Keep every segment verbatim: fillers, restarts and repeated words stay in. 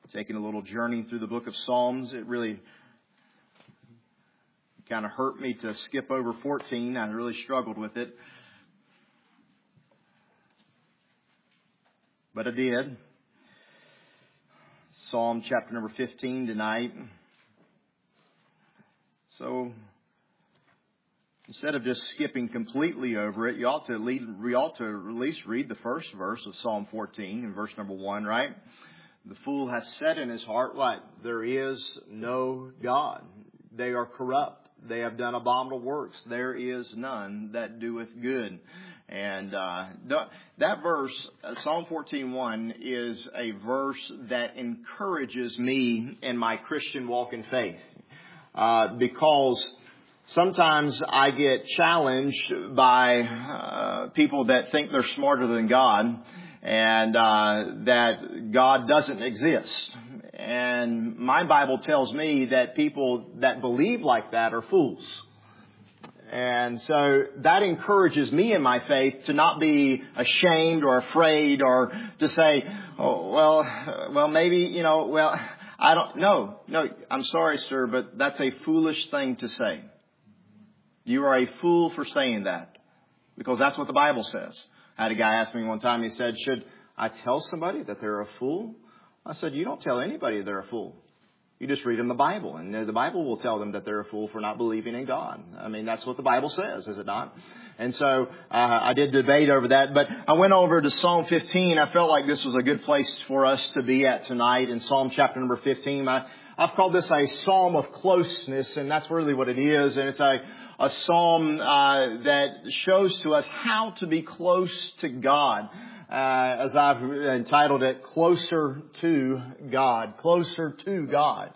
taking a little journey through the book of Psalms. It really kind of hurt me to skip over fourteen. I really struggled with it. But I did. Psalm chapter number fifteen tonight. So instead of just skipping completely over it, you ought to lead, we ought to at least read the first verse of Psalm fourteen in verse number one, right? The fool has said in his heart, what? There is no God. They are corrupt. They have done abominable works. There is none that doeth good. And uh, that verse, Psalm fourteen one, is a verse that encourages me in my Christian walk in faith. Uh, because sometimes I get challenged by uh, people that think they're smarter than God, and uh, that God doesn't exist. And my Bible tells me that people that believe like that are fools. And so that encourages me in my faith to not be ashamed or afraid or to say, oh, well, well, maybe, you know, well, I don't know. No, I'm sorry, sir, but that's a foolish thing to say. You are a fool for saying that, because that's what the Bible says. I had a guy ask me one time, he said, should I tell somebody that they're a fool? I said, you don't tell anybody they're a fool. You just read them the Bible, and the Bible will tell them that they're a fool for not believing in God. I mean, that's what the Bible says, is it not? And so uh, I did debate over that, but I went over to Psalm fifteen. I felt like this was a good place for us to be at tonight in Psalm chapter number fifteen. I, I've called this a psalm of closeness, and that's really what it is. And it's a, a psalm uh, that shows to us how to be close to God. Uh, as I've entitled it, Closer to God. Closer to God.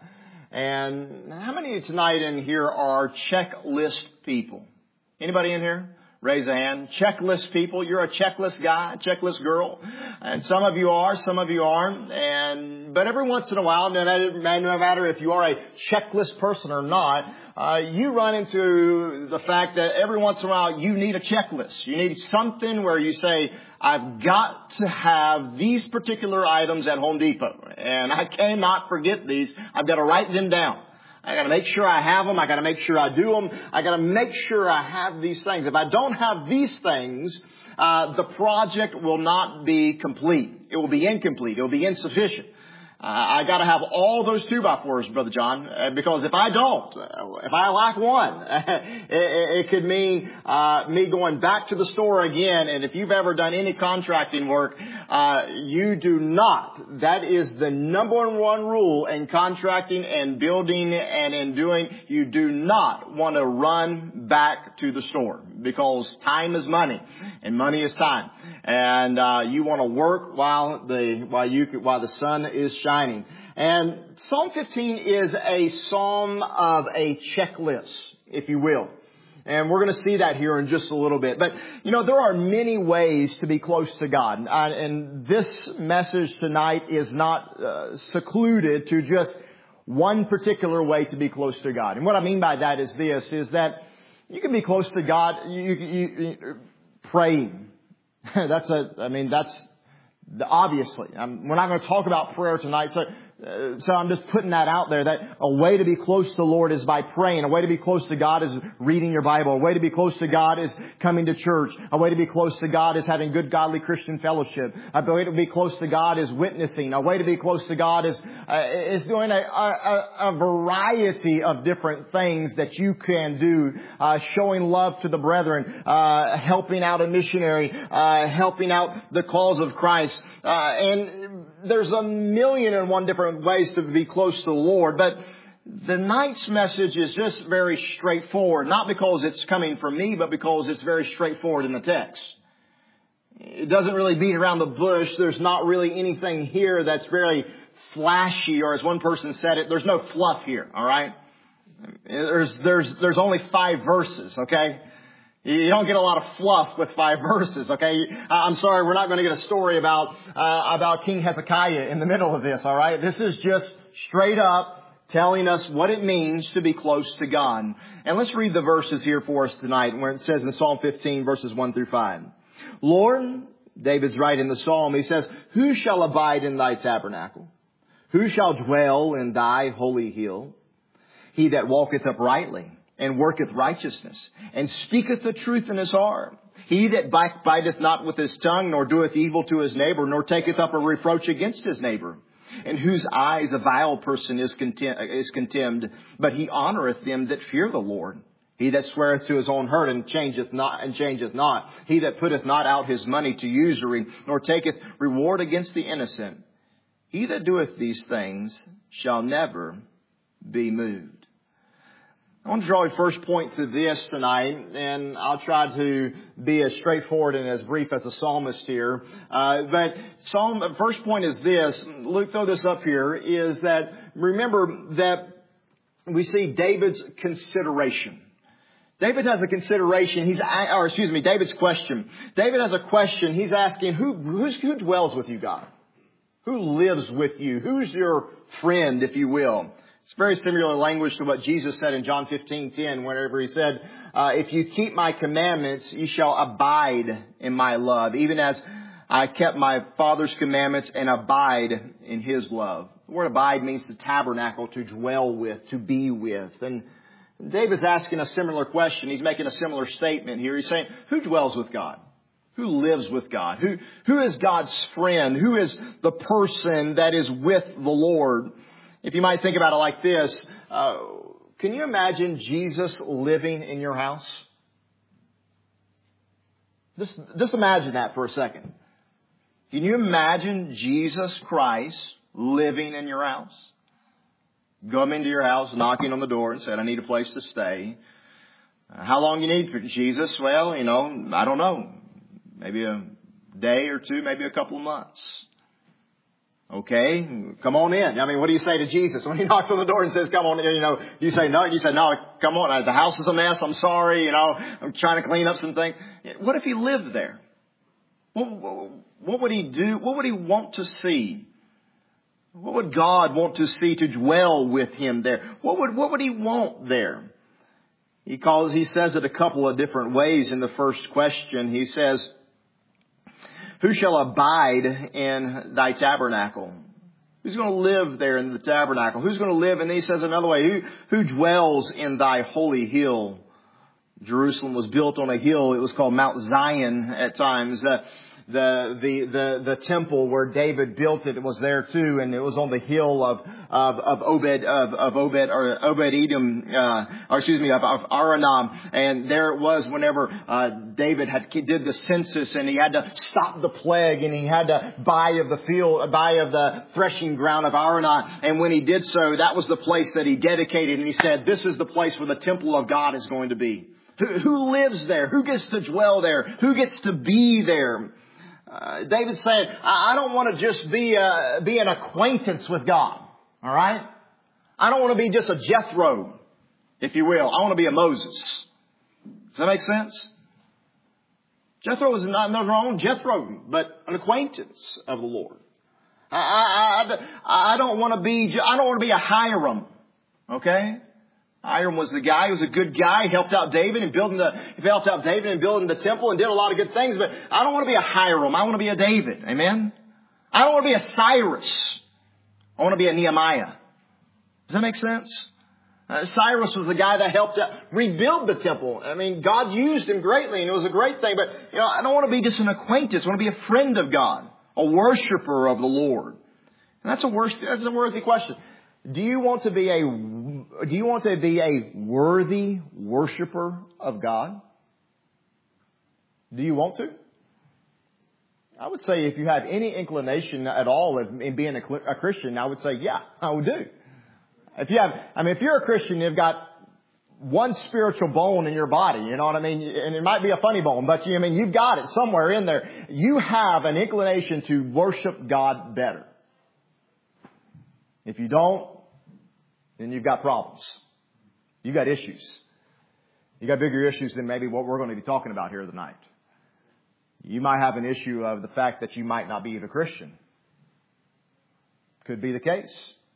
And how many tonight in here are checklist people? Anybody in here? Raise a hand. Checklist people. You're a checklist guy, checklist girl. And some of you are, some of you aren't. And, but every once in a while, no matter, no matter if you are a checklist person or not, uh, you run into the fact that every once in a while you need a checklist. You need something where you say, I've got to have these particular items at Home Depot, and I cannot forget these. I've got to write them down. I got to make sure I have them. I got to make sure I do them. I got to make sure I have these things. If I don't have these things, uh, the project will not be complete. It will be incomplete. It will be insufficient. Uh, I got to have all those two by fours, Brother John, uh, because if I don't, uh, if I lack one, it, it could mean uh, me going back to the store again. And if you've ever done any contracting work, uh, you do not. That is the number one rule in contracting and building and in doing. You do not want to run back to the store, because time is money and money is time. And uh, you want to work while the while you while the sun is shining. And Psalm fifteen is a psalm of a checklist, if you will. And we're going to see that here in just a little bit. But, you know, there are many ways to be close to God. And this message tonight is not uh, secluded to just one particular way to be close to God. And what I mean by that is this, is that you can be close to God you, you, you, praying. That's a, I mean, that's the, obviously, I'm, we're not going to talk about prayer tonight. So, uh, so I'm just putting that out there, that a way to be close to the Lord is by praying. A way to be close to God is reading your Bible. A way to be close to God is coming to church. A way to be close to God is having good, godly Christian fellowship. A way to be close to God is witnessing. A way to be close to God is, uh, is doing a, a, a variety of different things that you can do. Uh, showing love to the brethren, uh, helping out a missionary, uh, helping out the cause of Christ. Uh, and there's a million and one different ways to be close to the Lord, but tonight's message is just very straightforward, not because it's coming from me, but because it's very straightforward in the text. It doesn't really beat around the bush. There's not really anything here that's very flashy, or as one person said it, there's no fluff here, all right? There's, there's, there's only five verses, okay? You don't get a lot of fluff with five verses, okay? I'm sorry, we're not going to get a story about uh, about King Hezekiah in the middle of this, all right? This is just straight up telling us what it means to be close to God. And let's read the verses here for us tonight, where it says in Psalm fifteen, verses one through five. Lord, David's writing the psalm, he says, who shall abide in thy tabernacle? Who shall dwell in thy holy hill? He that walketh uprightly and worketh righteousness and speaketh the truth in his heart. He that backbiteth not with his tongue, nor doeth evil to his neighbor, nor taketh up a reproach against his neighbor, in whose eyes a vile person is contemned, is contemned, but he honoreth them that fear the Lord. He that sweareth to his own hurt and changeth not, and changeth not. He that putteth not out his money to usury, nor taketh reward against the innocent. He that doeth these things shall never be moved. I want to draw a first point to this tonight, and I'll try to be as straightforward and as brief as the psalmist here. Uh, but Psalm, first point is this. Luke, throw this up here, is that remember that we see David's consideration. David has a consideration. He's, or excuse me, David's question. David has a question. He's asking, who, who's, who dwells with you, God? Who lives with you? Who's your friend, if you will? It's very similar language to what Jesus said in John fifteen ten, whenever he said, uh, if you keep my commandments, you shall abide in my love, even as I kept my Father's commandments and abide in his love. The word abide means to tabernacle, to dwell with, to be with. And David's asking a similar question. He's making a similar statement here. He's saying, who dwells with God? Who lives with God? Who, who is God's friend? Who is the person that is with the Lord? If you might think about it like this, uh, can you imagine Jesus living in your house? Just, just imagine that for a second. Can you imagine Jesus Christ living in your house? Come into your house, knocking on the door and said, I need a place to stay. Uh, how long you need for Jesus? Well, you know, I don't know. Maybe a day or two, maybe a couple of months. Okay, come on in. I mean, what do you say to Jesus when he knocks on the door and says, come on in? You know, do you say no? You say, no, come on. The house is a mess. I'm sorry. You know, I'm trying to clean up some things. What if he lived there? What, what would he do? What would he want to see? What would God want to see to dwell with him there? What would, what would he want there? He calls, he says it a couple of different ways in the first question. He says, who shall abide in thy tabernacle? Who's going to live there in the tabernacle? Who's going to live? And he says another way, who, who dwells in thy holy hill? Jerusalem was built on a hill. It was called Mount Zion at times. The, the, the, the, the temple where David built it was there too. And it was on the hill of, of, of Obed, of, of Obed, or Obed Edom, uh, or excuse me, of, of Aranam. And there it was whenever, uh, David had, did the census and he had to stop the plague and he had to buy of the field, buy of the threshing ground of Aranam. And when he did so, that was the place that he dedicated. And he said, this is the place where the temple of God is going to be. Who, who lives there? Who gets to dwell there? Who gets to be there? Uh, David's saying, I, I don't want to just be a, be an acquaintance with God. All right? I don't want to be just a Jethro, if you will. I want to be a Moses. Does that make sense? Jethro is not nothing wrong with Jethro, but an acquaintance of the Lord. I, I, I, I don't want to be, I don't want to be a Hiram. Okay? Hiram was the guy. He was a good guy. He helped out David in building the, he helped out David in building the temple and did a lot of good things. But I don't want to be a Hiram. I want to be a David. Amen. I don't want to be a Cyrus. I want to be a Nehemiah. Does that make sense? Uh, Cyrus was the guy that helped out rebuild the temple. I mean, God used him greatly and it was a great thing. But, you know, I don't want to be just an acquaintance. I want to be a friend of God, a worshiper of the Lord. And that's a worthy, that's a worthy question. Do you want to be a, do you want to be a worthy worshiper of God? Do you want to? I would say if you have any inclination at all in being a, a Christian, I would say, yeah, I would do. If you have, I mean, if you're a Christian, you've got one spiritual bone in your body, you know what I mean? And it might be a funny bone, but you, I mean, you've got it somewhere in there. You have an inclination to worship God better. If you don't, then you've got problems. You've got issues. You've got bigger issues than maybe what we're going to be talking about here tonight. You might have an issue of the fact that you might not be a Christian. Could be the case.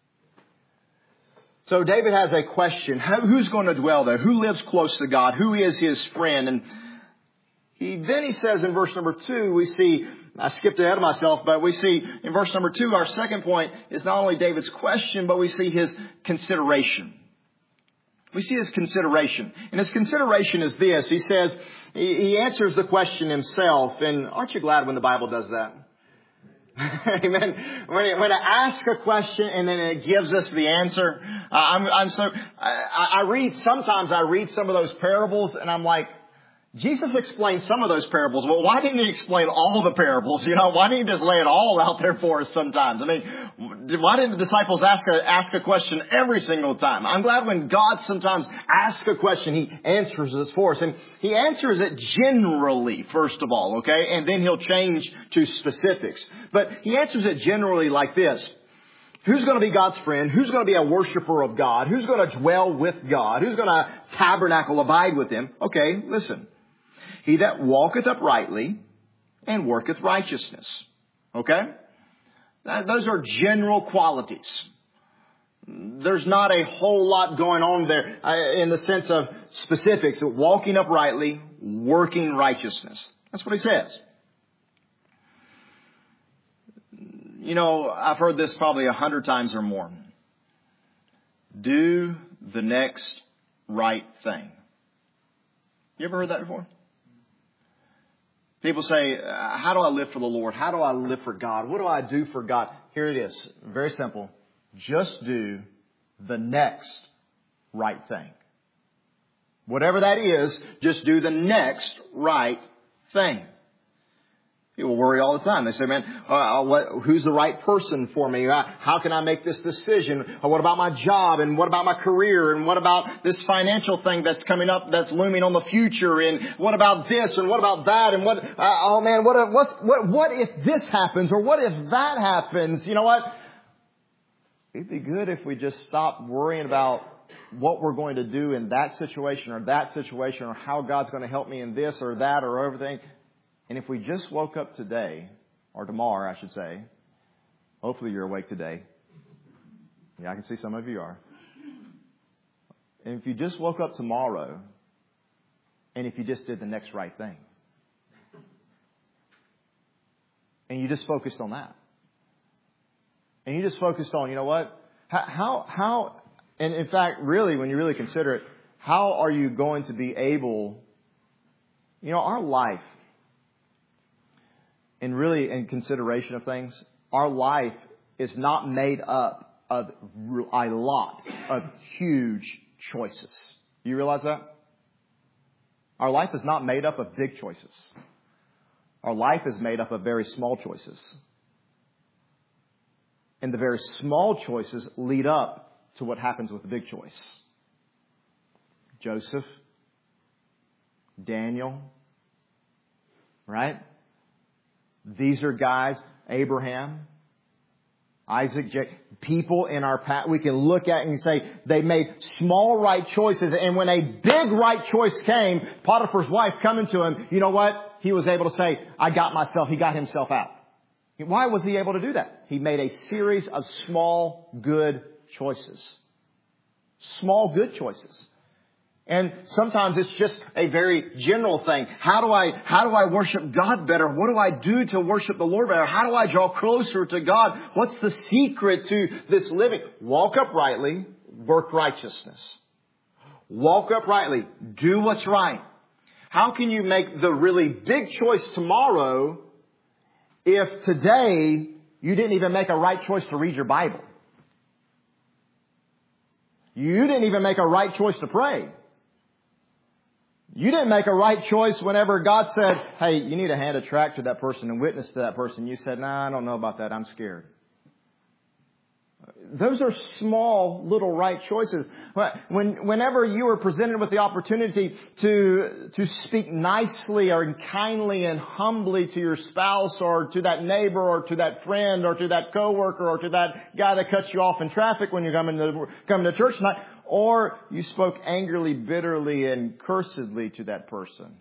So David has a question. Who's going to dwell there? Who lives close to God? Who is his friend? And he then he says in verse number two, we see I skipped ahead of myself, but we see in verse number two, our second point is not only David's question, but we see his consideration. We see his consideration. And his consideration is this. He says, he answers the question himself. And aren't you glad when the Bible does that? Amen. When it, when it asks a question and then it gives us the answer. Uh, I'm, I'm so, I, I read, sometimes I read some of those parables and I'm like, Jesus explained some of those parables. Well, why didn't he explain all the parables? You know, why didn't he just lay it all out there for us sometimes? I mean, why didn't the disciples ask a, ask a question every single time? I'm glad when God sometimes asks a question, he answers it for us. And he answers it generally, first of all, okay? And then he'll change to specifics. But he answers it generally like this. Who's going to be God's friend? Who's going to be a worshiper of God? Who's going to dwell with God? Who's going to tabernacle, abide with Him? Okay, listen. He that walketh uprightly and worketh righteousness. Okay? Those are general qualities. There's not a whole lot going on there in the sense of specifics. Walking uprightly, working righteousness. That's what he says. You know, I've heard this probably a hundred times or more. Do the next right thing. You ever heard that before? People say, how do I live for the Lord? How do I live for God? What do I do for God? Here it is. Very simple. Just do the next right thing. Whatever that is, just do the next right thing. People worry all the time. They say, man, uh, what, who's the right person for me? Uh, how can I make this decision? Uh, what about my job? And what about my career? And what about this financial thing that's coming up that's looming on the future? And what about this? And what about that? And what, uh, oh man, what, if, what's, what, what if this happens? Or what if that happens? You know what? It'd be good if we just stopped worrying about what we're going to do in that situation or that situation or how God's going to help me in this or that or everything. And if we just woke up today, or tomorrow, I should say, hopefully you're awake today. Yeah, I can see some of you are. And if you just woke up tomorrow, and if you just did the next right thing, and you just focused on that, and you just focused on, you know what, how, how, how and in fact, really, when you really consider it, how are you going to be able, you know, our life, and really in consideration of things, our life is not made up of a lot of huge choices. Do you realize that? Our life is not made up of big choices. Our life is made up of very small choices. And the very small choices lead up to what happens with the big choice. Joseph, Daniel, right? These are guys, Abraham, Isaac, Jacob, people in our past we can look at and say they made small right choices. And when a big right choice came, Potiphar's wife coming to him, you know what? He was able to say, I got myself, he got himself out. Why was he able to do that? He made a series of small good choices. Small good choices. And sometimes it's just a very general thing. How do I, how do I worship God better? What do I do to worship the Lord better? How do I draw closer to God? What's the secret to this living? Walk uprightly, work righteousness. Walk uprightly, do what's right. How can you make the really big choice tomorrow if today you didn't even make a right choice to read your Bible? You didn't even make a right choice to pray. You didn't make a right choice whenever God said, hey, you need to hand a tract to that person and witness to that person. You said, nah, I don't know about that. I'm scared. Those are small little right choices. When, whenever you were presented with the opportunity to, to speak nicely or kindly and humbly to your spouse or to that neighbor or to that friend or to that coworker or to that guy that cuts you off in traffic when you're coming to, coming to church tonight, or you spoke angrily, bitterly, and cursedly to that person.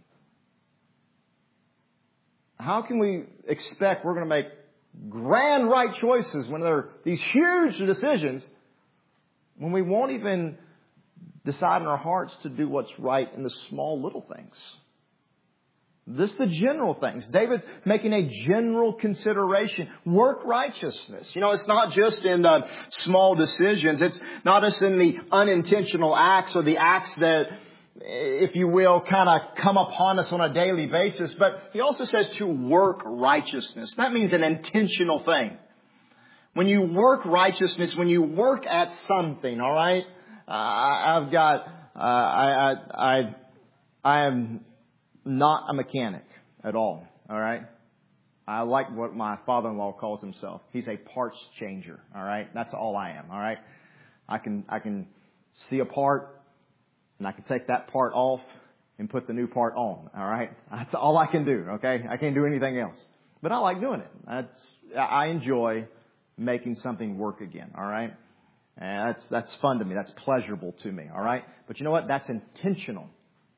How can we expect we're going to make grand right choices when there are these huge decisions when we won't even decide in our hearts to do what's right in the small little things? This is the general things. David's making a general consideration. Work righteousness. You know, it's not just in the small decisions. It's not just in the unintentional acts or the acts that, if you will, kind of come upon us on a daily basis. But he also says to work righteousness. That means an intentional thing. When you work righteousness, when you work at something, all right? Uh, I've got, uh, I, I, I, I am not a mechanic at all, all right? I like what my father-in-law calls himself. He's a parts changer, all right? That's all I am, all right? I can, I can see a part and I can take that part off and put the new part on, all right? That's all I can do, okay? I can't do anything else. But I like doing it. That's, I enjoy making something work again, all right? And that's, that's fun to me. That's pleasurable to me, all right? But you know what? That's intentional.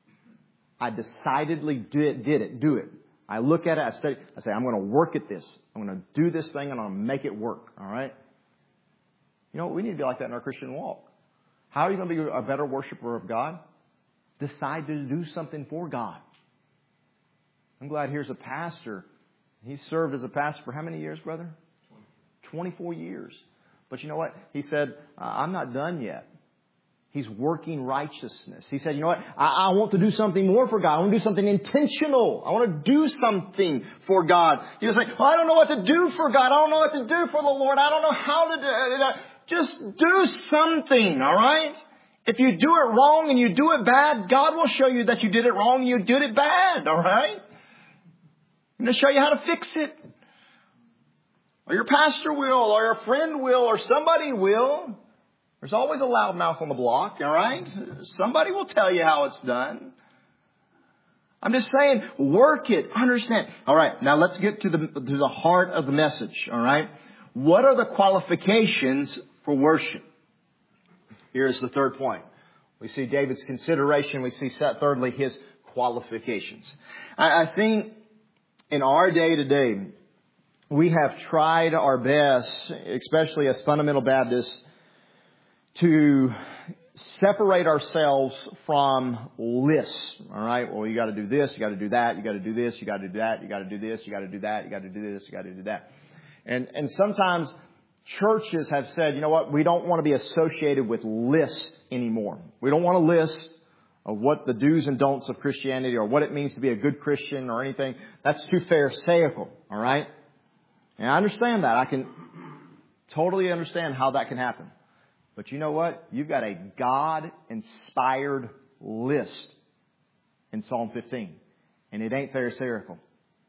I decidedly did, did it, do it. I look at it, I study, I say, I'm going to work at this. I'm going to do this thing and I'm going to make it work. All right? You know, we need to be like that in our Christian walk. How are you going to be a better worshiper of God? Decide to do something for God. I'm glad here's a pastor. He served as a pastor for how many years, brother? twenty-four years. But you know what? He said, I'm not done yet. He's working righteousness. He said, you know what? I, I want to do something more for God. I want to do something intentional. I want to do something for God. You just say, well, I don't know what to do for God. I don't know what to do for the Lord. I don't know how to do it. Just do something, all right? If you do it wrong and you do it bad, God will show you that you did it wrong and you did it bad, all right? I'm going to show you how to fix it. Or your pastor will, or your friend will, or somebody will. There's always a loudmouth on the block, all right? Somebody will tell you how it's done. I'm just saying, work it, understand. All right, now let's get to the to the heart of the message, all right? What are the qualifications for worship? Here's the third point. We see David's consideration. We see, set thirdly, his qualifications. I, I think in our day to day, we have tried our best, especially as fundamental Baptists, to separate ourselves from lists. All right. Well, you got to do this. You got to do that. You got to do this. You got to do that. You got to do this. You got to do that. You got to do this. You got to do that. And, and sometimes churches have said, you know what? We don't want to be associated with lists anymore. We don't want a list of what the do's and don'ts of Christianity or what it means to be a good Christian or anything. That's too pharisaical. All right. And I understand that. I can totally understand how that can happen. But you know what? You've got a God-inspired list in Psalm fifteen. And it ain't pharisaical.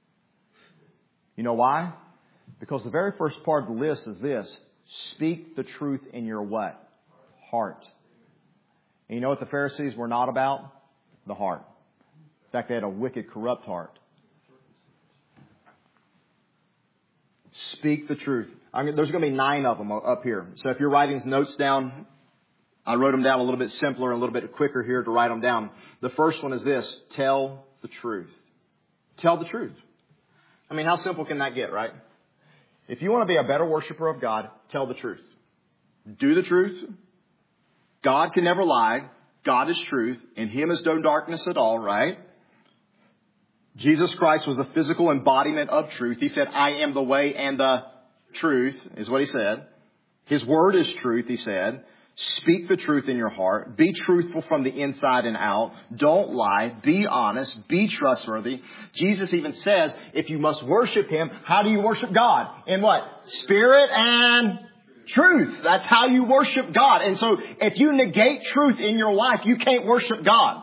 You know why? Because the very first part of the list is this. Speak the truth in your what? Heart. And you know what the Pharisees were not about? The heart. In fact, they had a wicked, corrupt heart. Speak the truth. I mean, there's going to be nine of them up here. So if you're writing notes down, I wrote them down a little bit simpler and a little bit quicker here to write them down. The first one is this. Tell the truth. Tell the truth. I mean, how simple can that get, right? If you want to be a better worshiper of God, tell the truth. Do the truth. God can never lie. God is truth. In Him is no darkness at all, right? Jesus Christ was a physical embodiment of truth. He said, I am the way and the truth, is what He said. His word is truth, He said. Speak the truth in your heart. Be truthful from the inside and out. Don't lie. Be honest. Be trustworthy. Jesus even says, if you must worship Him, how do you worship God? In what? Spirit and truth. That's how you worship God. And so if you negate truth in your life, you can't worship God.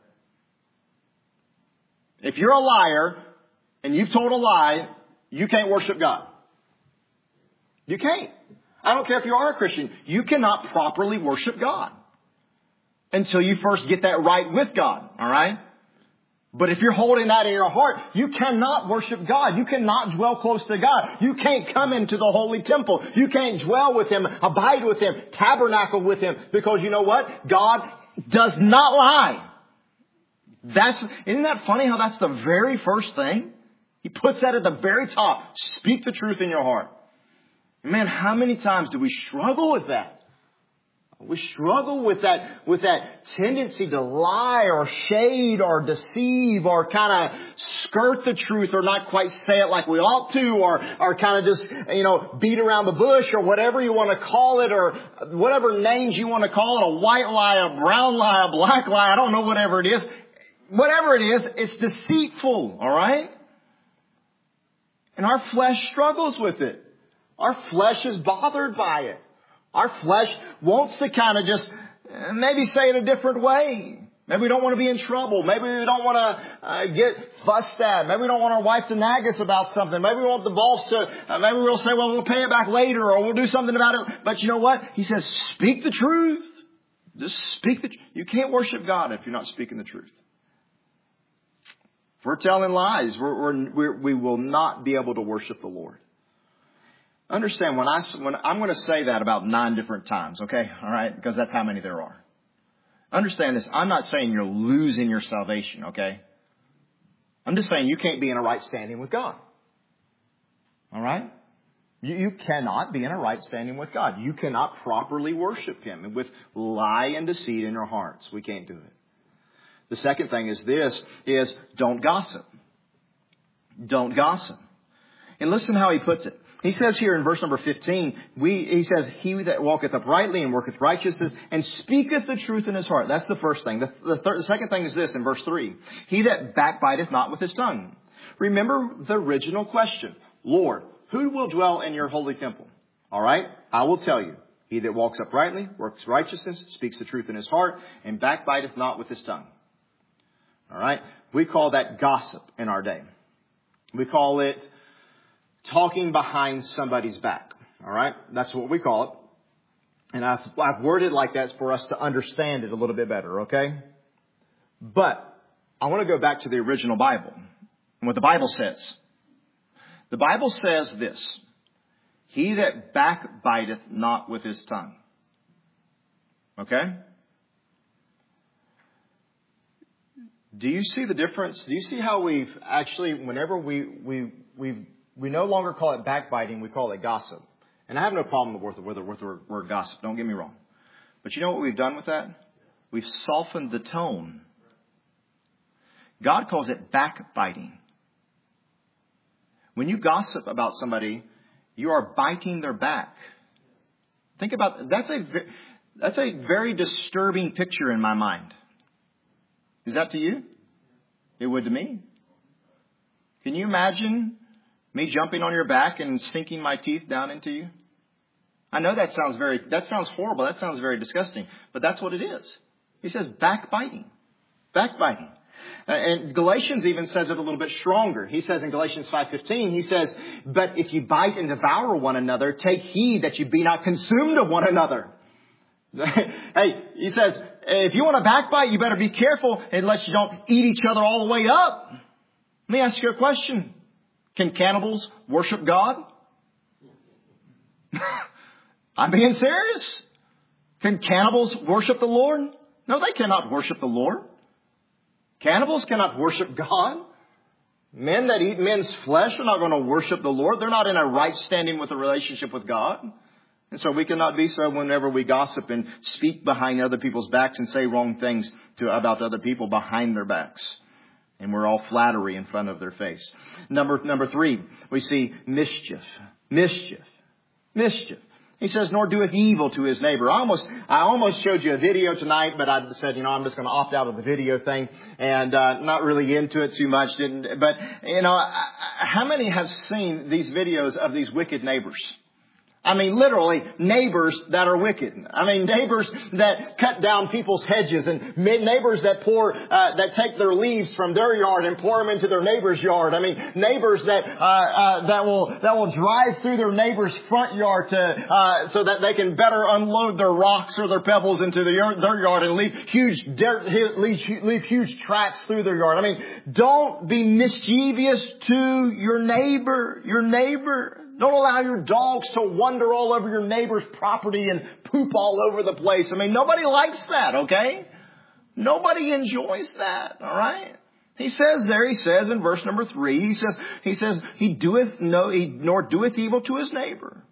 If you're a liar and you've told a lie, you can't worship God. You can't. I don't care if you are a Christian. You cannot properly worship God until you first get that right with God. All right? But if you're holding that in your heart, you cannot worship God. You cannot dwell close to God. You can't come into the holy temple. You can't dwell with Him, abide with Him, tabernacle with Him. Because you know what? God does not lie. That's, isn't that funny how that's the very first thing? He puts that at the very top. Speak the truth in your heart. Man, how many times do we struggle with that? We struggle with that, with that tendency to lie or shade or deceive or kind of skirt the truth or not quite say it like we ought to or, or kind of just, you know, beat around the bush or whatever you want to call it or whatever names you want to call it, a white lie, a brown lie, a black lie, I don't know, whatever it is. Whatever it is, it's deceitful, all right? And our flesh struggles with it. Our flesh is bothered by it. Our flesh wants to kind of just maybe say it a different way. Maybe we don't want to be in trouble. Maybe we don't want to uh, get fussed at. Maybe we don't want our wife to nag us about something. Maybe we want the boss to, uh, maybe we'll say, well, we'll pay it back later or we'll do something about it. But you know what? He says, speak the truth. Just speak the truth. You can't worship God if you're not speaking the truth. If we're telling lies, we're, we're, we're, we will not be able to worship the Lord. Understand, when, I, when I'm going to say that about nine different times, okay? All right? Because that's how many there are. Understand this. I'm not saying you're losing your salvation, okay? I'm just saying you can't be in a right standing with God. All right? You, you cannot be in a right standing with God. You cannot properly worship Him with lie and deceit in your hearts. We can't do it. The second thing is this, is don't gossip. Don't gossip. And listen how he puts it. He says here in verse number fifteen, we, he says, he that walketh uprightly and worketh righteousness and speaketh the truth in his heart. That's the first thing. The, the, third, the second thing is this in verse three. He that backbiteth not with his tongue. Remember the original question. Lord, who will dwell in your holy temple? All right. I will tell you. He that walks uprightly, works righteousness, speaks the truth in his heart, and backbiteth not with his tongue. All right. We call that gossip in our day. We call it talking behind somebody's back. All right. That's what we call it. And I've, I've worded like that for us to understand it a little bit better. Okay. But I want to go back to the original Bible and what the Bible says. The Bible says this, he that backbiteth not with his tongue. Okay. Do you see the difference? Do you see how we've actually, whenever we, we, we, we no longer call it backbiting, we call it gossip. And I have no problem with the word, with the word gossip. Don't get me wrong. But you know what we've done with that? We've softened the tone. God calls it backbiting. When you gossip about somebody, you are biting their back. Think about, that's a, that's a very disturbing picture in my mind. Is that to you? It would to me. Can you imagine me jumping on your back and sinking my teeth down into you? I know that sounds very, that sounds horrible. That sounds very disgusting. But that's what it is. He says backbiting. Backbiting. And Galatians even says it a little bit stronger. He says in Galatians five fifteen, he says, but if you bite and devour one another, take heed that you be not consumed of one another. Hey, he says, if you want to backbite, you better be careful and let you don't eat each other all the way up. Let me ask you a question. Can cannibals worship God? I'm being serious. Can cannibals worship the Lord? No, they cannot worship the Lord. Cannibals cannot worship God. Men that eat men's flesh are not going to worship the Lord. They're not in a right standing with a relationship with God. And so we cannot be so whenever we gossip and speak behind other people's backs and say wrong things to, about other people behind their backs. And we're all flattery in front of their face. Number, number three, we see mischief. Mischief. Mischief. He says, nor doeth evil to his neighbor. I almost, I almost showed you a video tonight, but I said, you know, I'm just going to opt out of the video thing and, uh, not really into it too much. Didn't, but, you know, how many have seen these videos of these wicked neighbors? I mean, literally neighbors that are wicked. I mean, neighbors that cut down people's hedges and neighbors that pour, uh, that take their leaves from their yard and pour them into their neighbor's yard. I mean, neighbors that, uh, uh, that will, that will drive through their neighbor's front yard to, uh, so that they can better unload their rocks or their pebbles into their, their yard and leave huge dirt, leave, leave huge tracks through their yard. I mean, don't be mischievous to your neighbor, your neighbor. Don't allow your dogs to wander all over your neighbor's property and poop all over the place. I mean, nobody likes that, okay? Nobody enjoys that, all right? He says there, he says in verse number three, he says, he says, he doeth no, he, nor doeth evil to his neighbor.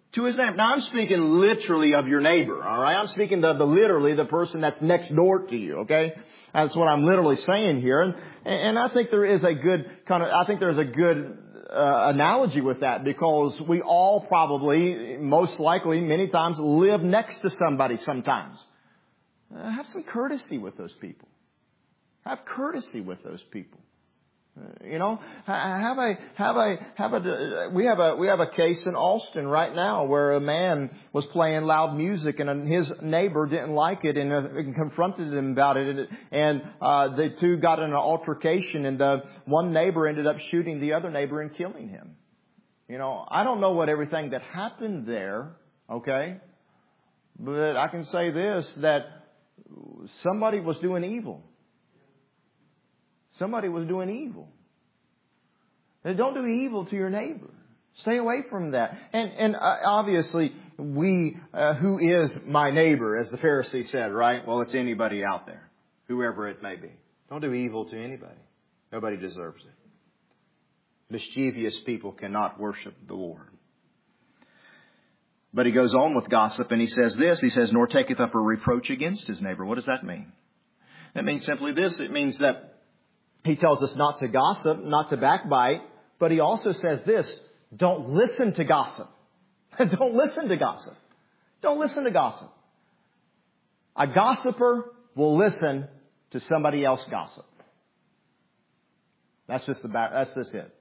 To his neighbor. Now I'm speaking literally of your neighbor, all right? I'm speaking of the literally the person that's next door to you, okay? That's what I'm literally saying here. And, and I think there is a good kind of, I think there's a good uh, analogy with that, because we all probably, most likely, many times live next to somebody sometimes. Uh, have some courtesy with those people. Have courtesy with those people. You know, have a, have a, have a, we have a, we have a case in Austin right now where a man was playing loud music and his neighbor didn't like it and, uh, and confronted him about it. And, and uh, the two got in an altercation, and the one neighbor ended up shooting the other neighbor and killing him. You know, I don't know what everything that happened there. Okay. But I can say this, that somebody was doing evil. Somebody was doing evil. And don't do evil to your neighbor. Stay away from that. And, and uh, obviously, we, uh, who is my neighbor, as the Pharisee said, right? Well, it's anybody out there, whoever it may be. Don't do evil to anybody. Nobody deserves it. Mischievous people cannot worship the Lord. But he goes on with gossip, and he says this. He says, nor taketh up a reproach against his neighbor. What does that mean? That means simply this. It means that he tells us not to gossip, not to backbite, but he also says this, don't listen to gossip. Don't listen to gossip. Don't listen to gossip. A gossiper will listen to somebody else gossip. That's just the back, that's just it.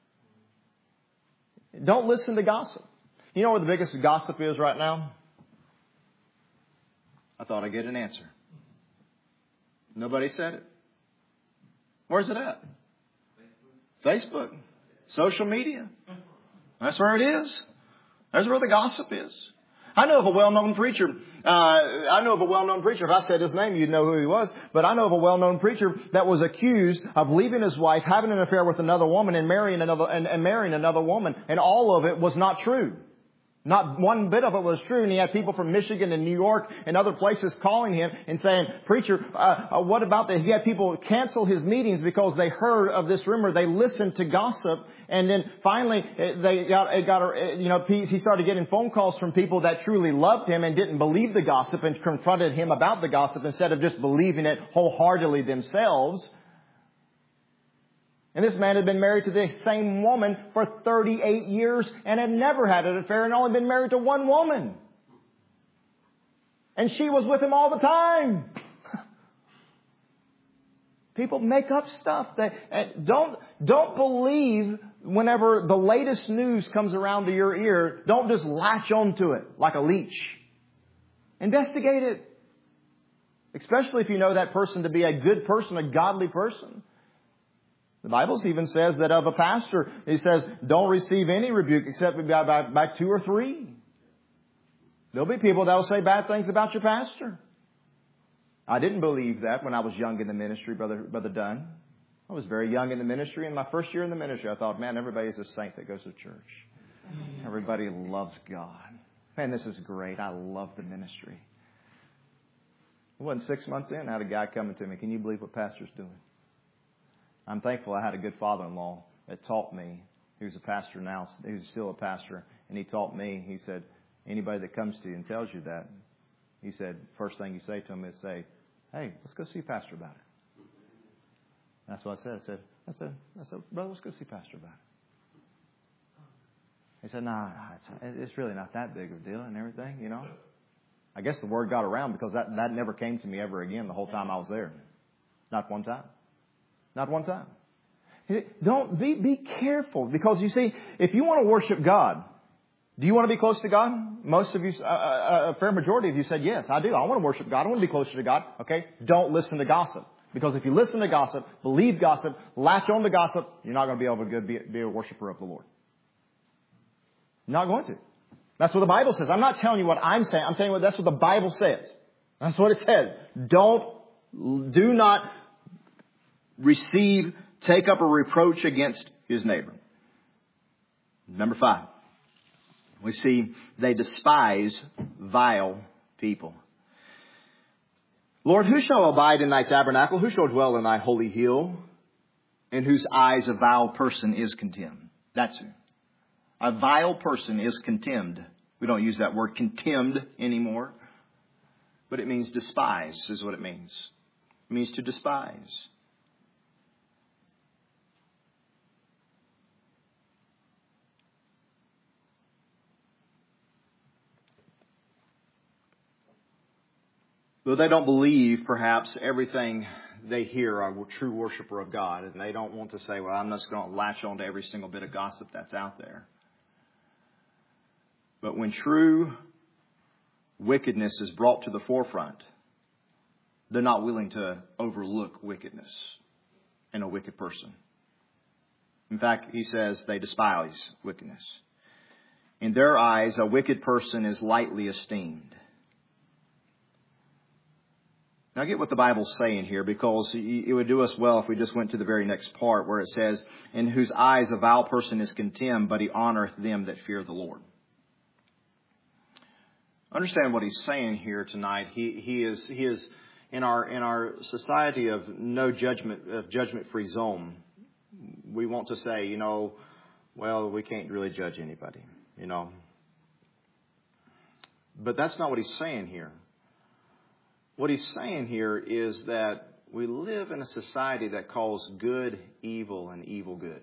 Don't listen to gossip. You know where the biggest gossip is right now? I thought I'd get an answer. Nobody said it. Where's it at? Facebook. Facebook. Social media. That's where it is. That's where the gossip is. I know of a well-known preacher. Uh, I know of a well-known preacher. If I said his name, you'd know who he was. But I know of a well-known preacher that was accused of leaving his wife, having an affair with another woman, and marrying another and, and marrying another woman. And all of it was not true. Not one bit of it was true. And he had people from Michigan and New York and other places calling him and saying, preacher, uh, uh, what about that? He had people cancel his meetings because they heard of this rumor. They listened to gossip. And then finally, they got, it got, you know, he started getting phone calls from people that truly loved him and didn't believe the gossip and confronted him about the gossip instead of just believing it wholeheartedly themselves. And this man had been married to the same woman for thirty-eight years and had never had an affair and only been married to one woman. And she was with him all the time. People make up stuff. That, don't, don't believe whenever the latest news comes around to your ear. Don't just latch onto it like a leech. Investigate it. Especially if you know that person to be a good person, a godly person. The Bible even says that of a pastor, it says, don't receive any rebuke except by, by, by two or three. There'll be people that will say bad things about your pastor. I didn't believe that when I was young in the ministry, Brother, Brother Dunn. I was very young in the ministry. In my first year in the ministry, I thought, man, everybody's a saint that goes to church. Everybody loves God. Man, this is great. I love the ministry. It wasn't six months in, I had a guy coming to me. Can you believe what pastor's doing? I'm thankful I had a good father-in-law that taught me. He was a pastor now. He's still a pastor. And he taught me, he said, anybody that comes to you and tells you that, he said, first thing you say to him is say, hey, let's go see pastor about it. That's what I said. I said, I said, I said, brother, let's go see pastor about it. He said, nah, it's, it's really not that big of a deal and everything, you know. I guess the word got around because that, that never came to me ever again the whole time I was there. Not one time. Not one time. Don't be, be careful, because you see, if you want to worship God, do you want to be close to God? Most of you, uh, a fair majority of you said, yes, I do. I want to worship God. I want to be closer to God. Okay. Don't listen to gossip, because if you listen to gossip, believe gossip, latch on to gossip, you're not going to be able to be, be a worshiper of the Lord. You're not going to. That's what the Bible says. I'm not telling you what I'm saying. I'm telling you what, that's what the Bible says. That's what it says. Don't, do not receive, take up a reproach against his neighbor. Number five, we see they despise vile people. Lord, who shall abide in thy tabernacle? Who shall dwell in thy holy hill? In whose eyes a vile person is contemned. That's who. A vile person is contemned We don't use that word contemned anymore. But it means despise is what it means. It means to despise. Though they don't believe, perhaps, everything they hear are a true worshiper of God. And they don't want to say, well, I'm just going to latch on to every single bit of gossip that's out there. But when true wickedness is brought to the forefront, they're not willing to overlook wickedness in a wicked person. In fact, he says they despise wickedness. In their eyes, a wicked person is lightly esteemed. Now get what the Bible's saying here, because it would do us well if we just went to the very next part where it says, in whose eyes a vile person is contemned, but he honoreth them that fear the Lord. Understand what he's saying here tonight. He he is he is in our in our society of no judgment of judgment free zone. We want to say, you know, well, we can't really judge anybody, you know. But that's not what he's saying here. What he's saying here is that we live in a society that calls good evil and evil good.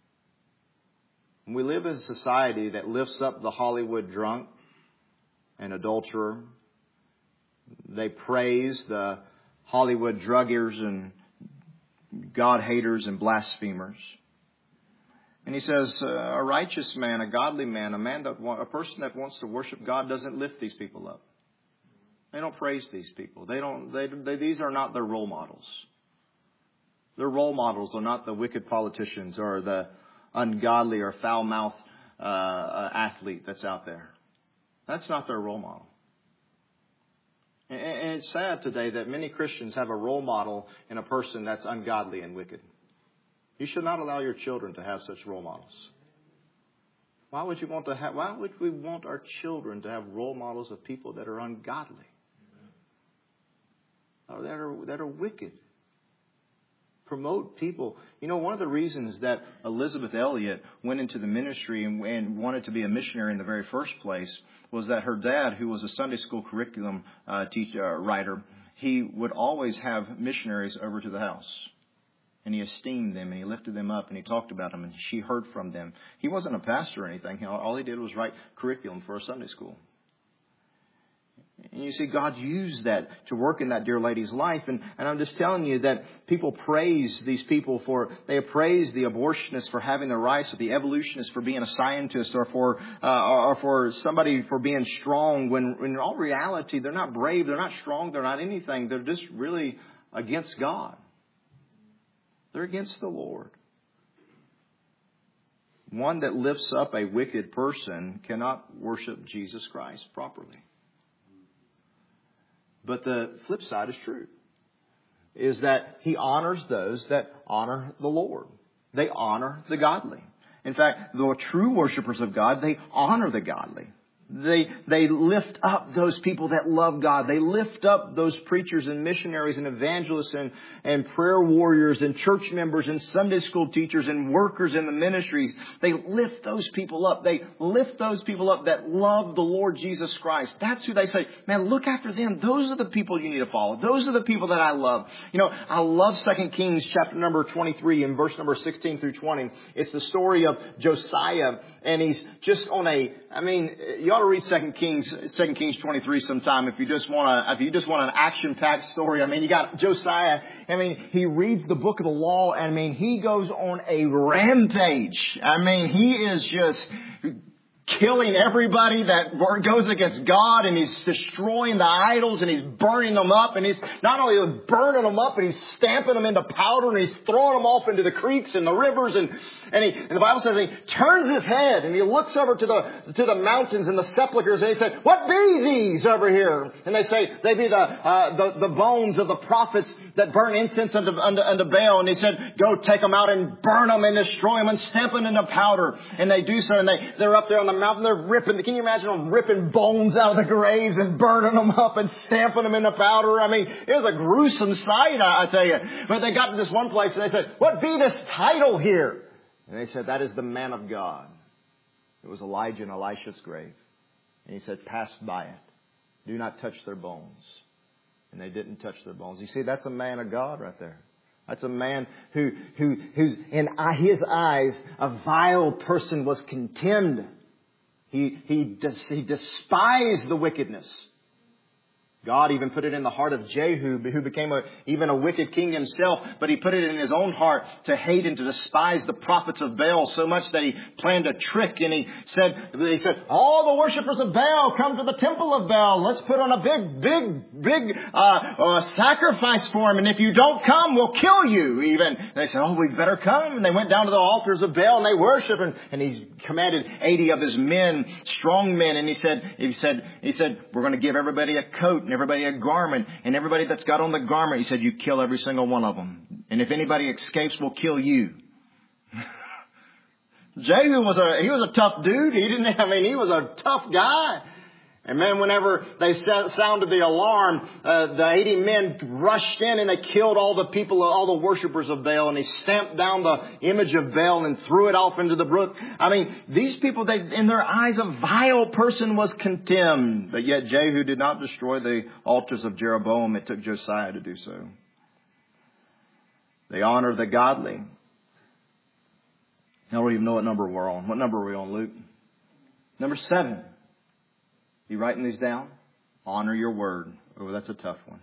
We live in a society that lifts up the Hollywood drunk and adulterer. They praise the Hollywood druggers and God haters and blasphemers. And he says, uh, a righteous man, a godly man, a man that a person that wants to worship God doesn't lift these people up. They don't praise these people. They don't. They, they these are not their role models. Their role models are not the wicked politicians or the ungodly or foul-mouthed uh, athlete that's out there. That's not their role model. And, and it's sad today that many Christians have a role model in a person that's ungodly and wicked. You should not allow your children to have such role models. Why would you want to have? Why would we want our children to have role models of people that are ungodly, or that are that are wicked? Promote people. You know, one of the reasons that Elisabeth Elliot went into the ministry and, and wanted to be a missionary in the very first place was that her dad, who was a Sunday school curriculum uh, teacher uh, writer, he would always have missionaries over to the house. And he esteemed them, and he lifted them up, and he talked about them, and she heard from them. He wasn't a pastor or anything. All he did was write curriculum for a Sunday school. And you see, God used that to work in that dear lady's life. And, and I'm just telling you that people praise these people for, they praise the abortionist for having the rights, or the evolutionist for being a scientist, or for, uh, or for somebody for being strong, when, when in all reality, they're not brave, they're not strong, they're not anything. They're just really against God. They're against the Lord. One that lifts up a wicked person cannot worship Jesus Christ properly. But the flip side is true, is that he honors those that honor the Lord. They honor the godly. In fact, the true worshipers of God, they honor the godly. They they lift up those people that love God. They lift up those preachers and missionaries and evangelists and, and prayer warriors and church members and Sunday school teachers and workers in the ministries. They lift those people up. They lift those people up that love the Lord Jesus Christ. That's who they say, man, look after them. Those are the people you need to follow. Those are the people that I love. You know, I love Second Kings chapter number twenty-three and verse number sixteen through twenty. It's the story of Josiah, and he's just on a, I mean, you ought to read Second Kings, Second Kings twenty-three sometime if you just want to, if you just want an action-packed story. I mean, you got Josiah. I mean, he reads the book of the law, and I mean, he goes on a rampage. I mean, he is just killing everybody that goes against God, and he's destroying the idols, and he's burning them up, and he's not only burning them up, but he's stamping them into powder, and he's throwing them off into the creeks and the rivers, and and, he, and the Bible says he turns his head and he looks over to the to the mountains and the sepulchres, and he said, "What be these over here?" And they say they be the uh, the the bones of the prophets that burn incense unto, unto unto Baal. And he said, "Go take them out and burn them and destroy them and stamp them into powder." And they do so, and they they're up there on the mountain, they're ripping. Can you imagine them ripping bones out of the graves and burning them up and stamping them into powder? I mean, it was a gruesome sight, I, I tell you. But they got to this one place and they said, "What be this title here?" And they said, "That is the man of God." It was Elijah in Elisha's grave. And He said, pass by it. Do not touch their bones. And they didn't touch their bones. You see, that's a man of God right there. That's a man who, who, who's in his eyes, a vile person was contemned. He, he, des, he despised the wickedness. God even put it in the heart of Jehu, who became a, even a wicked king himself. But He put it in his own heart to hate and to despise the prophets of Baal so much that he planned a trick. And he said, he said, all the worshippers of Baal, come to the temple of Baal. Let's put on a big, big, big uh, uh, sacrifice for him. And if you don't come, we'll kill you. Even they said, oh, we better come. And they went down to the altars of Baal and they worshiped. And, and he commanded eighty of his men, strong men. And he said, he said, he said, we're going to give everybody a coat and everybody a garment, and everybody that's got on the garment, he said, you kill every single one of them. And if anybody escapes, we'll kill you. Jehu was a, he was a tough dude. He didn't, I mean, he was a tough guy. And man, whenever they sounded the alarm, uh, the eighty men rushed in and they killed all the people, all the worshippers of Baal, and they stamped down the image of Baal and threw it off into the brook. I mean, these people, they, in their eyes, a vile person was contemned. But yet Jehu did not destroy the altars of Jeroboam. It took Josiah to do so. They honor the godly. I don't even know what number we're on. What number are we on, Luke? Number seven. You writing these down? Honor your word. Oh, that's a tough one.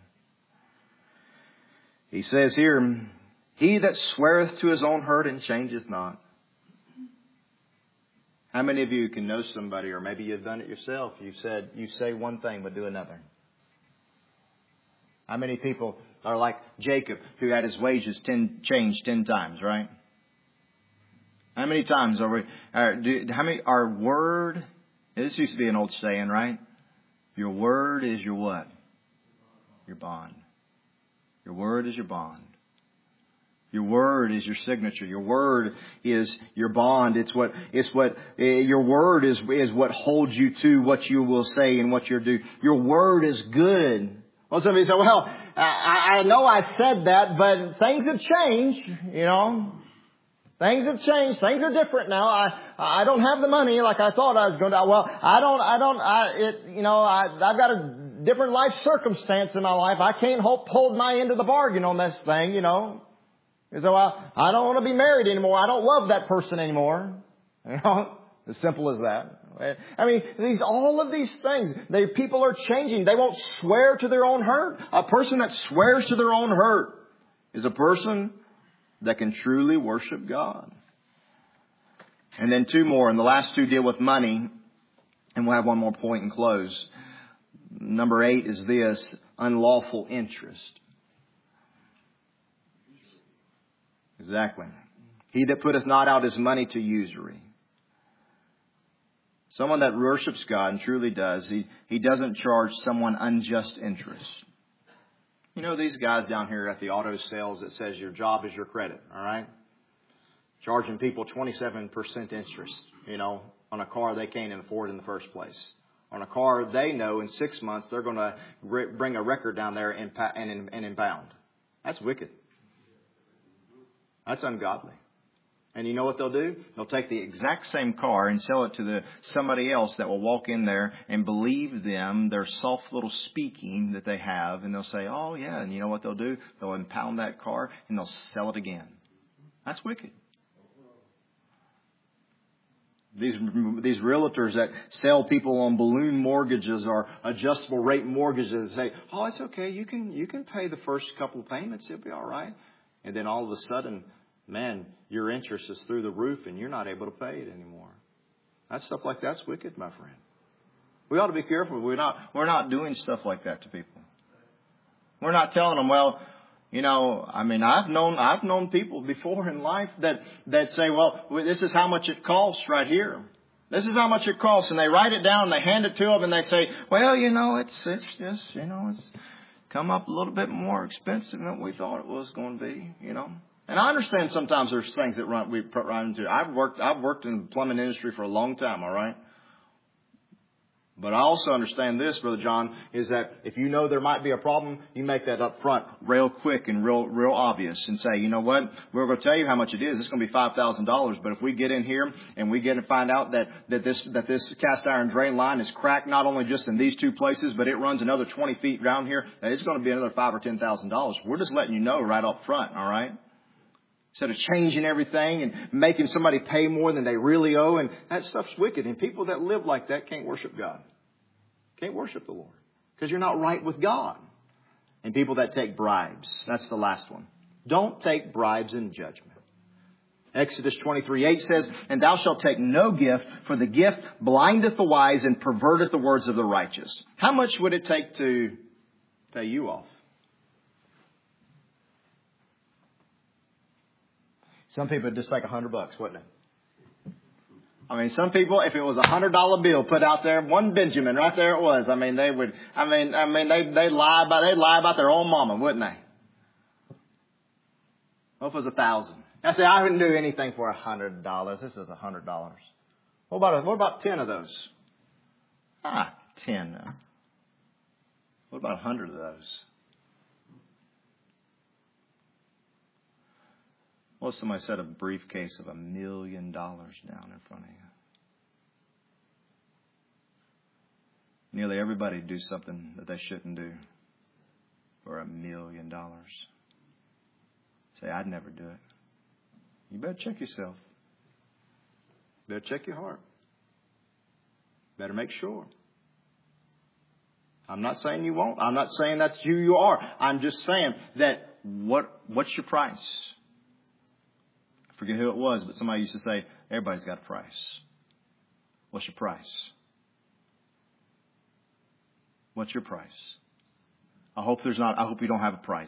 He says here, he that sweareth to his own hurt and changeth not. How many of you can know somebody, or maybe you've done it yourself? You've said, you say one thing but do another. How many people are like Jacob, who had his wages ten, changed ten times, right? How many times are we, are, do, how many, our word, this used to be an old saying, right? Your word is your what? Your bond. Your word is your bond. Your word is your signature. Your word is your bond. It's what, it's what, uh, your word is, is what holds you to what you will say and what you'll do. Your word is good. Well, somebody said, well, I, I know I said that, but things have changed, you know. Things have changed. Things are different now. I I don't have the money like I thought I was going to. Well, I don't, I don't, I, it, you know, I, I've got a different life circumstance in my life. I can't hold, hold my end of the bargain on this thing, you know. You say, well, I don't want to be married anymore. I don't love that person anymore. You know, as simple as that. I mean, these, all of these things, they, people are changing. They won't swear to their own hurt. A person that swears to their own hurt is a person that can truly worship God. And then two more, and the last two deal with money, and we'll have one more point and close. Number eight is this, unlawful interest. Exactly. He that putteth not out his money to usury. Someone that worships God and truly does, he, he doesn't charge someone unjust interest. You know these guys down here at the auto sales that says your job is your credit, all right? Charging people twenty-seven percent interest, you know, on a car they can't afford in the first place. On a car they know in six months they're going to re- bring a record down there and, pa- and, and impound. That's wicked. That's ungodly. And you know what they'll do? They'll take the exact same car and sell it to the somebody else that will walk in there and believe them, their soft little speaking that they have. And they'll say, oh, yeah. And you know what they'll do? They'll impound that car and they'll sell it again. That's wicked. These these realtors that sell people on balloon mortgages or adjustable rate mortgages say, oh, it's okay. You can you can pay the first couple of payments. It'll be all right. And then all of a sudden, man, your interest is through the roof and you're not able to pay it anymore. That stuff like that's wicked, my friend. We ought to be careful. We're not, we're not doing stuff like that to people. We're not telling them, well, you know, I mean, I've known, I've known people before in life that, that say, well, this is how much it costs right here. This is how much it costs. And they write it down and they hand it to them and they say, well, you know, it's, it's just, you know, it's come up a little bit more expensive than we thought it was going to be, you know. And I understand sometimes there's things that run, we run into. I've worked, I've worked in the plumbing industry for a long time, all right? But I also understand this, Brother John, is that if you know there might be a problem, you make that up front real quick and real real obvious and say, you know what, we're going to tell you how much it is. It's going to be five thousand dollars. But if we get in here and we get and find out that, that this that this cast iron drain line is cracked not only just in these two places, but it runs another twenty feet down here, that it's going to be another five or ten thousand dollars. We're just letting you know right up front, all right? Instead of changing everything and making somebody pay more than they really owe. And that stuff's wicked. And people that live like that can't worship God. Can't worship the Lord. Because you're not right with God. And people that take bribes. That's the last one. Don't take bribes in judgment. Exodus twenty-three eight says, and thou shalt take no gift, for the gift blindeth the wise and perverteth the words of the righteous. How much would it take to pay you off? Some people would just take a hundred bucks, wouldn't it? I mean, some people, if it was a hundred dollar bill put out there, one Benjamin, right there it was. I mean, they would, I mean, I mean, they, they'd lie about, they'd lie about their own mama, wouldn't they? What if it was a thousand? I say, I wouldn't do anything for a hundred dollars. This is a hundred dollars. What about, what about ten of those? Ah, ten. What about a hundred of those? Well, somebody set a briefcase of a million dollars down in front of you. Nearly everybody do something that they shouldn't do for a million dollars. Say, I'd never do it. You better check yourself. Better check your heart. Better make sure. I'm not saying you won't. I'm not saying that's who you are. I'm just saying that what what's your price? I forget who it was, but somebody used to say, everybody's got a price. What's your price? What's your price? I hope there's not, I hope you don't have a price.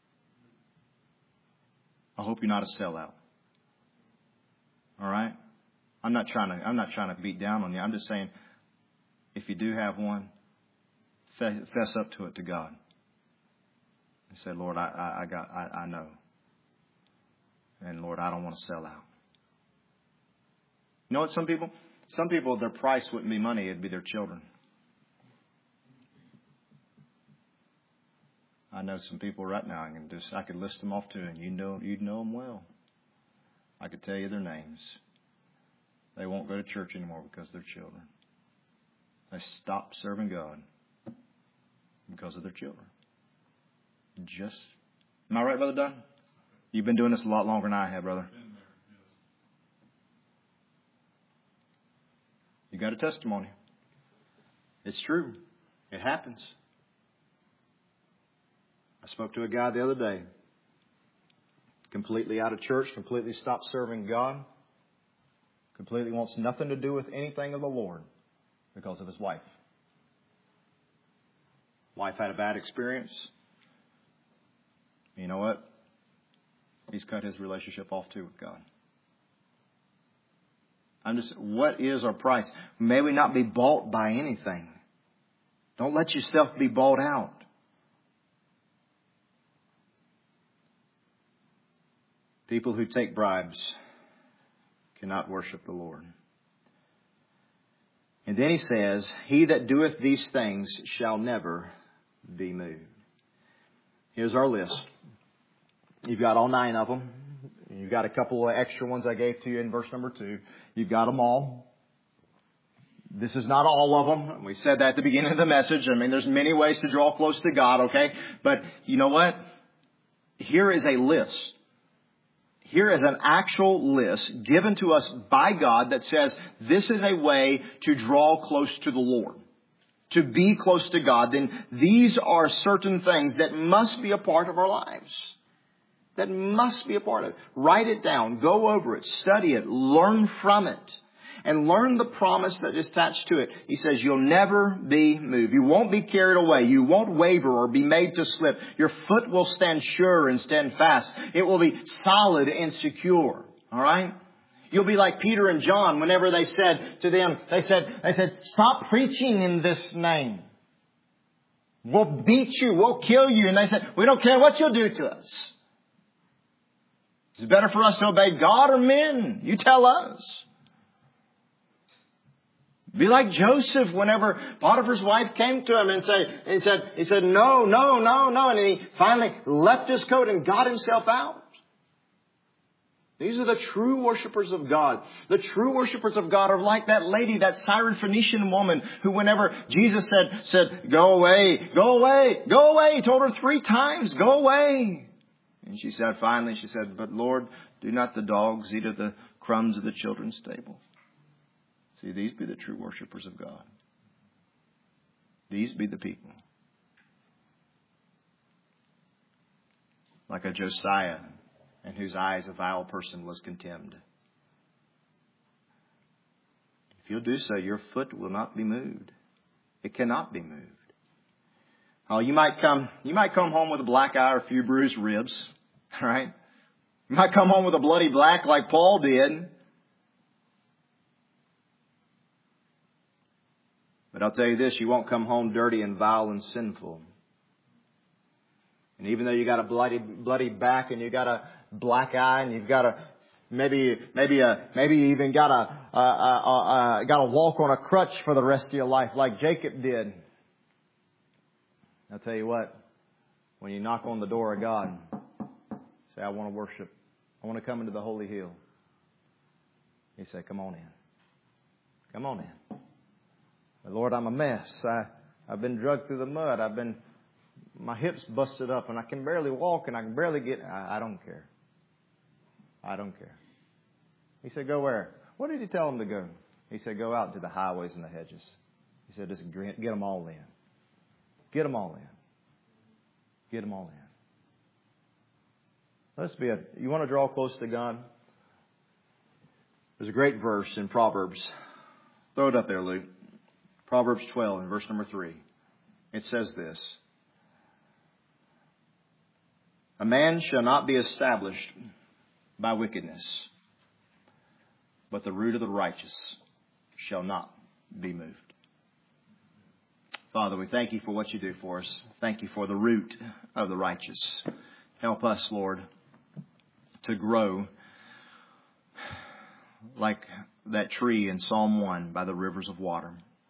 I hope you're not a sellout. All right? I'm not trying to, I'm not trying to beat down on you. I'm just saying, if you do have one, fess up to it to God. And say, Lord, I, I, I got, I, I know. And Lord, I don't want to sell out. You know what? Some people, some people, their price wouldn't be money; it'd be their children. I know some people right now. I can just, I could list them off to you, and you know, you'd know them well. I could tell you their names. They won't go to church anymore because they're children. They stop serving God because of their children. Just, am I right, Brother Doug? You've been doing this a lot longer than I have, brother. You got a testimony. It's true. It happens. I spoke to a guy the other day. Completely out of church, completely stopped serving God. Completely wants nothing to do with anything of the Lord because of his wife. Wife had a bad experience. You know what? He's cut his relationship off too with God. I'm just, what is our price? May we not be bought by anything. Don't let yourself be bought out. People who take bribes cannot worship the Lord. And then he says, he that doeth these things shall never be moved. Here's our list. You've got all nine of them. You've got a couple of extra ones I gave to you in verse number two. You've got them all. This is not all of them. We said that at the beginning of the message. I mean, there's many ways to draw close to God, okay? But you know what? Here is a list. Here is an actual list given to us by God that says this is a way to draw close to the Lord. To be close to God. Then these are certain things that must be a part of our lives. That must be a part of it. Write it down. Go over it. Study it. Learn from it. And learn the promise that is attached to it. He says you'll never be moved. You won't be carried away. You won't waver or be made to slip. Your foot will stand sure and stand fast. It will be solid and secure. All right? You'll be like Peter and John whenever they said to them, they said, they said, stop preaching in this name. We'll beat you. We'll kill you. And they said, we don't care what you'll do to us. It's better for us to obey God or men. You tell us. Be like Joseph whenever Potiphar's wife came to him and said, he said, he said, no, no, no, no. And he finally left his coat and got himself out. These are the true worshipers of God. The true worshipers of God are like that lady, that Syrophoenician woman who whenever Jesus said, said, go away, go away, go away. He told her three times, go away. And she said, finally, she said, but Lord, do not the dogs eat of the crumbs of the children's table? See, these be the true worshipers of God. These be the people. Like a Josiah, in whose eyes a vile person was contemned. If you'll do so, your foot will not be moved. It cannot be moved. Oh, you might come, you might come home with a black eye or a few bruised ribs, right? You might come home with a bloody black like Paul did. But I'll tell you this, you won't come home dirty and vile and sinful. And even though you got a bloody, bloody back and you got a black eye and you've got a, maybe, maybe a, maybe you even got a, a, a, a, got to walk on a crutch for the rest of your life like Jacob did. I'll tell you what, when you knock on the door of God, say, I want to worship. I want to come into the holy hill. He said, come on in. Come on in. Lord, I'm a mess. I, I've been drugged through the mud. I've been, my hips busted up and I can barely walk and I can barely get, I, I don't care. I don't care. He said, go where? What did he tell him to go? He said, go out to the highways and the hedges. He said, just get them all in. Get them all in. Get them all in. Let's be a, you want to draw close to God? There's a great verse in Proverbs. Throw it up there, Luke. Proverbs twelve and verse number three. It says this. A man shall not be established by wickedness, but the root of the righteous shall not be moved. Father, we thank you for what you do for us. Thank you for the root of the righteous. Help us, Lord, to grow like that tree in Psalm one by the rivers of water.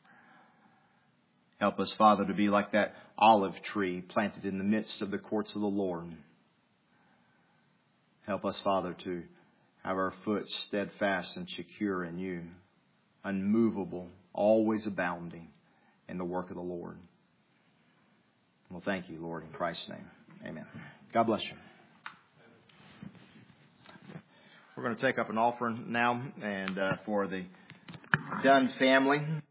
Help us, Father, to be like that olive tree planted in the midst of the courts of the Lord. Help us, Father, to have our foot steadfast and secure in you, unmovable, always abounding in the work of the Lord. Well, thank you, Lord, in Christ's name. Amen. God bless you. We're going to take up an offering now and uh, for the Dunn family.